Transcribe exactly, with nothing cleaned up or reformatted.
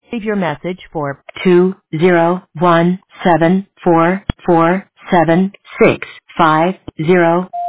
Leave your message for two zero one seven four four seven six five zero.